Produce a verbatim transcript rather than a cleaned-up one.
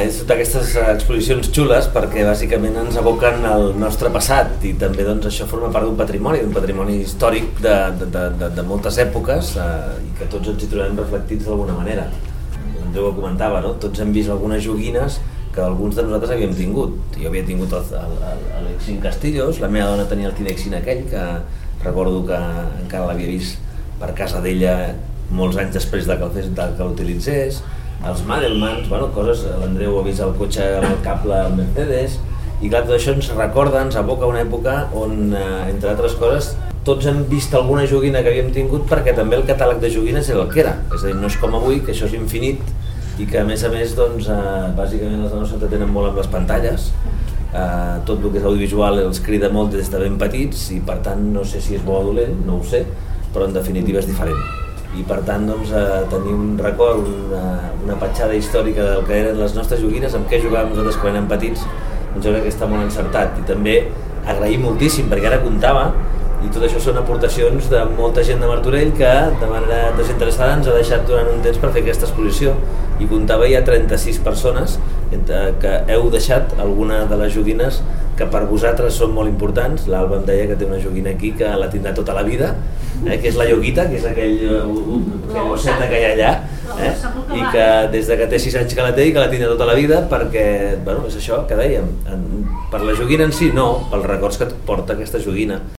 és d'aquestes exposicions xules perquè bàsicament ens aboquen al nostre passat i també doncs, això forma part d'un patrimoni, d'un patrimoni històric de, de, de, de moltes èpoques eh, i que tots ens hi trobem reflectits d'alguna manera. Andreu ho comentava, no? Tots hem vist algunes joguines que alguns de nosaltres havíem tingut. Jo havia tingut el, el, el, el Lexin Castillos, la meva dona tenia el Tinexin aquell, que recordo que encara l'havia vist per casa d'ella molts anys després de que, de que l'utilitzés. Els Madelmans, bueno, coses, l'Andreu ha vist el cotxe amb el cable al Mercedes i clar, tot això ens recorda, ens aboca una època on, eh, entre altres coses, tots hem vist alguna joguina que havíem tingut perquè també el catàleg de joguines era el que era, és a dir, no és com avui, que això és infinit i que a més a més, doncs, eh, bàsicament els nostres s'entretenen molt amb les pantalles, eh, tot el que és audiovisual els crida molt des de ben petits i per tant no sé si és bo o dolent, no ho sé, però en definitiva és diferent. I per tant doncs, eh, tenir un record, una, una petjada històrica del que eren les nostres joguines, amb què jugàvem nosaltres quan érem petits, doncs jo crec que està molt encertat. I també agrair moltíssim, perquè ara comptava, i tot això són aportacions de molta gent de Martorell que de manera desinteressada ens ha deixat durant un temps per fer aquesta exposició. I comptava ja trenta-sis persones que heu deixat alguna de les joguines que per vosaltres són molt importants. L'Alba em deia que té una joguina aquí que la tindrà tota la vida, eh, que és la Yoguita, que és aquell, aquell osseta que hi ha allà, eh, i que des de que té sis anys que la té i que la tindrà tota la vida perquè, bueno, és això que dèiem, en, per la joguina en si no, pels records que et porta aquesta joguina.